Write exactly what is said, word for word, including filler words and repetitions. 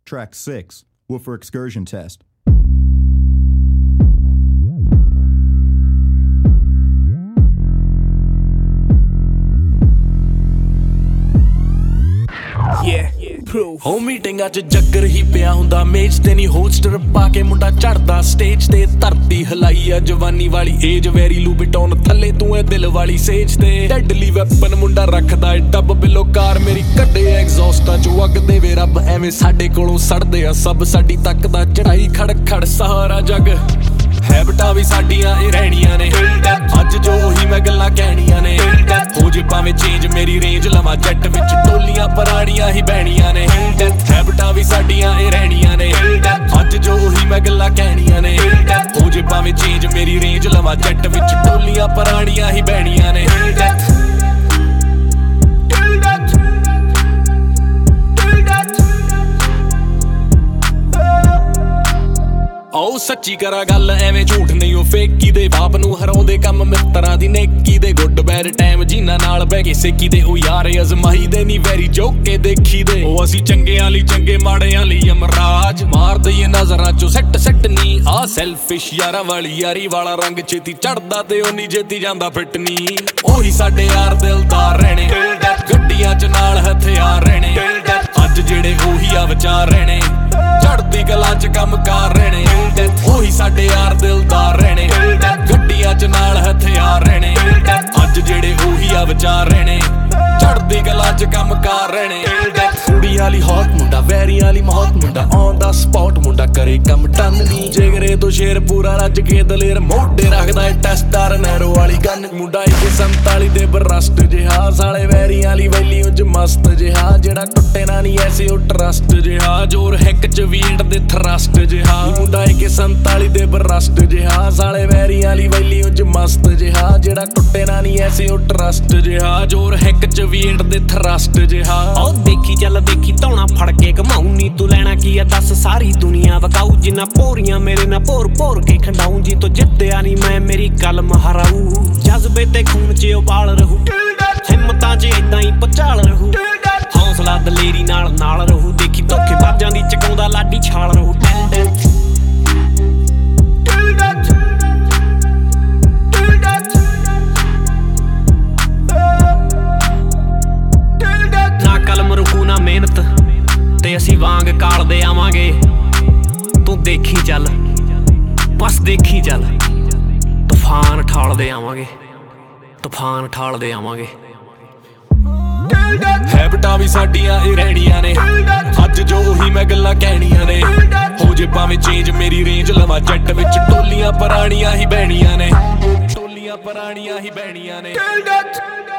Track six, Woofer Excursion Test. Yeah, proof. ਹੋ ਮੀਟਿੰਗਾਂ ਚ ਜੱਗਰ ਹੀ ਪਿਆ ਹੁੰਦਾ ਮੇਜ਼ ਤੇ ਨਹੀਂ ਹੋਸਟਰ ਪਾ ਕੇ ਮੁੰਡਾ ਚੜਦਾ ਸਟੇਜ ਤੇ ਧਰਤੀ ਹਲਾਈ ਆ ਜਵਾਨੀ ਵਾਲੀ ਏਜ ਵੈਰੀ ਲੂਬਿਟੌਨ ਥੱਲੇ ਤੂੰ ਐ ਦਿਲ ਵਾਲੀ ਸੇਜ ਤੇ ਡੈਡਲੀ ਵੈਪਨ ਮੁੰਡਾ ਰੱਖਦਾ ਏ ਡੱਬ ਬਿਲੋ ਕਾਰ ਮੇਰੀ ਕੱਢੇ ਐਗਜ਼ੌਸਟਾਂ ਚ ਅੱਗ ਦੇਵੇ ਰੱਬ ਐਵੇਂ ਸਾਡੇ ਕੋਲੋਂ ਸੜਦੇ ਆ ਸਭ ਸਾਡੀ ਤੱਕ ਦਾ ਚੜਾਈ ਖੜ ਖੜ ਸਹਾਰਾ ਜੱਗ ਹੈਬਟਾਂ ਵੀ ਸਾਡੀਆਂ ਇਹ ਰਹਿਣੀਆਂ ਨੇ ਅੱਜ ਜੋ ਉਹੀ ਮੈਂ ਗੱਲਾਂ ਕਹਿਣੀਆਂ ਨੇ ਹੋ ਜੇ ਭਾਵੇਂ ਚੇਂਜ ਮੇਰੀ ਰੇਂਜ ਲਵਾਂ ਜੱਟ ਵਿੱਚ ਟੋਲੀਆਂ ਪੁਰਾਣੀਆਂ ਹੀ ਬਹਿਣੀਆਂ ਨੇ ਹੈਬਟਾਂ ਵੀ ਸਾਡੀਆਂ ਇਹ ਰਹਿਣੀਆਂ ਨੇ ਅੱਜ ਜੋ ਉਹੀ ਮੈਂ ਗੱਲਾਂ ਕਹਿਣੀਆਂ ਨੇ ਹੋ ਜੇ ਭਾਵੇਂ ਚੇਂਜ ਮੇਰੀ ਰੇਂਜ ਲਵਾਂ ਜੱਟ ਵਿੱਚ ਟੋਲੀਆਂ ਪੁਰਾਣੀਆਂ ਹੀ ਬਹਿਣੀਆਂ ਨੇ ਆਓ ਸੱਚੀ ਕਰਾਂ ਗੱਲ ਐਵੇਂ ਝੂਠ ਨਹੀਂ ਉਹ ਫੇਕੀ ਦੇ ਬਾਪ ਨੂੰ ਹਰਾਉਂਦੇ ਕੰਮ ਮਿੱਤਰਾਂ ਦੀ ਨੇਕੀ ਦੇ ਗੁੱਡ ਬੈਡ ਟਾਈਮ ਜਿਨ੍ਹਾਂ ਨਾਲ ਬਹਿ ਕੇ ਸੇਕੀ ਦੇ ਉਹ ਯਾਰ ਅਜ਼ਮਾਈ ਦੇ ਨਹੀਂ ਵੈਰੀ ਜੋਕ ਕੇ ਦੇਖੀ ਦੇ ਉਹ ਅਸੀਂ ਚੰਗਿਆਂ ਲਈ ਚੰਗੇ ਮਾੜਿਆਂ ਲਈ ਅਮਰਾਜ ਮਾਰ ਦਈਏ ਨਜ਼ਰਾਂ ਚੋਂ ਸੱਟ ਸੱਟ ਨਹੀਂ ਆ ਸੈਲਫਿਸ਼ ਯਾਰਾਂ ਵਾਲੀ ਯਾਰੀ ਵਾਲਾ ਰੰਗ ਛੇਤੀ ਚੜਦਾ ਤੇ ਉਨੀ ਛੇਤੀ ਜਾਂਦਾ ਫਿੱਟ ਨਹੀਂ ਉਹੀ ਸਾਡੇ ਯਾਰ ਦਿਲਦਾਰ ਰਹਿਣੇ ਗੱਡੀਆਂ ਚ ਨਾਲ ਹਥਿਆਰ ਰਹਿਣੇ ਅੱਜ ਜਿਹੜੇ ਉਹੀ ਆ ਵਿਚਾਰ ਰਹਿਣੇ ਚੜਦੀ ਕਲਾ ਚ ਕੰਮ ਕਾਰ ਰਹਿਣੇ ਉਹੀ ਸਾਡੇ ਯਾਰ ਦਿਲਦਾਰ ਰਹਿਣੇ ਗੱਡੀਆਂ ਚ ਨਾਲ ਹਥਿਆਰ ਰਹਿਣੇ ਅੱਜ ਜਿਹੜੇ ਉਹੀ ਆ ਵਿਚਾਰ ਰਹਿਣੇ ਚੜਦੀ ਕਲਾ ਚ ਕੰਮ ਕਾਰ ਰਹਿਣੇ ਕੁੜੀ ਵਾਲੀ ਹੌਟ ਮੁੰਡਾ ਵੈਰੀ ਵਾਲੀ ਮੌਤ ਮੁੰਡਾ ਔਨ ਦਾ ਸਪੌਟ ਮੁੰਡਾ ਕਰੇ ਕੰਮ ਟੰਨ ਨਹੀਂ ਜਿਗਰੇ ਤੋਂ ਸ਼ੇਰ ਪੂਰਾ ਰੱਜ ਕੇ ਦਲੇਰ ਮੋਢੇ ਰੱਖਦਾ ਏ ਟੈਸਟਰ ਨਹਿਰੋ ਵਾਲੀ ਗੰਨ ਮੁੰਡਾ ਇੱਕ ਸੰਤਾਲੀ ਦੇ ਬਰਸਟ ਜਿਹਾ ਸਾਲੇ ਵੈਰੀ ਵਾਲੀ ਵੈਲੀ ਉੱਜ ਮਸਤ ਜਿਹਾ ਜਿਹੜਾ ਟੁੱਟੇ ਨਾ ਨਹੀਂ ਐਸੇ ਉਹ ਟਰਸਟ ਜਿਹਾ ਜੋਰ ਹਿੱਕ ਚ ਵੀਂਡ ਦੇ ਥਰਸਟ ਜਿਹਾ ਮੁੰਡਾ ਇੱਕ ਸੰਤਾਲੀ ਦੇ ਬਰਸਟ ਜਿਹਾ ਸਾਲੇ ਵੈਰੀ ਵਾਲੀ ਵੈਲੀ ਉੱਜ ਮਸਤ ਜਿਹਾ ਜਿਹੜਾ ਟੁੱਟੇ ਨਾ ਨਹੀਂ ਐਸੇ ਉਹ ਟਰਸਟ ਜਿਹਾ ਜੋਰ ਹਿੱਕ ਚ ਵੀਂਡ ਦੇ ਥਰਸਟ ਜਿਹਾ ਉਹ ਦੇਖੀ ਚੱਲ ਦੇਖੀ ਧੌਣਾ ਫੜ ਕੇ ਘਮਾਉ ਨੀ ਤੂੰ ਲੈਣਾ ਕੀ ਆ ਦੱਸ ਸਾਰੀ ਦੁਨੀਆ ਵਕਾਊ ਜਿੰਨਾ ਭੋਰੀਆਂ ਮੇਰੇ ਨਾਲ ਭੋਰ ਭੋਰ ਕੇ ਖੰਡਾਉ ਜੀ ਤੋਂ ਜਿੱਤਿਆ ਨਹੀਂ ਮੈਂ ਮੇਰੀ ਕਲਮ ਹਰਾਊ ਜਜ਼ਬੇ ਤੇ ਖੂਨ ਚ ਉਬਾਲ ਰਹੂ ਹਿੰਮਤਾਂ ਚ ਏਦਾਂ ਹੀ ਪਚਾਲ ਰਹੂ ਹੌਸਲਾ ਦਲੇਰੀ ਨਾਲ ਨਾਲ ਰਹੂ ਦੇਖੀ ਧੋਖੇ ਬਾਜਾਂ ਦੀ ਚਕਾਉਂਦਾ ਲਾਡੀ ਛਾਲ ਰਹੂ ਨਾ ਕਲਮ ਰੁਕੂ ਨਾ ਮਿਹਨਤ ਤੇ ਅਸੀਂ ਵਾਂਗ ਕਾਲਦੇ ਆਵਾਂਗੇ ਤੂੰ ਦੇਖੀ ਚੱਲ ਬਸ ਦੇਖੀ ਚੱਲ ਤੂਫਾਨ ਠਾਲਦੇ ਆਵਾਂਗੇ ਤੂਫਾਨ ਠਾਲਦੇ ਆਵਾਂਗੇ ਹੈਬਟਾਂ ਵੀ ਸਾਡੀਆਂ ਇਹ ਰਹਿਣੀਆਂ ਨੇ ਅੱਜ ਜੋ ਉਹੀ ਮੈਂ ਗੱਲਾਂ ਕਹਿਣੀਆਂ ਨੇ ਹੋ ਜੇ ਭਾਵੇਂ ਚੇਂਜ ਮੇਰੀ ਰੇਂਜ ਲਵਾਂ ਜੱਟ ਵਿੱਚ ਟੋਲੀਆਂ ਪੁਰਾਣੀਆਂ ਹੀ ਬਹਿਣੀਆਂ ਨੇ ਟੋਲੀਆਂ ਪੁਰਾਣੀਆਂ ਹੀ ਬਹਿਣੀਆਂ ਨੇ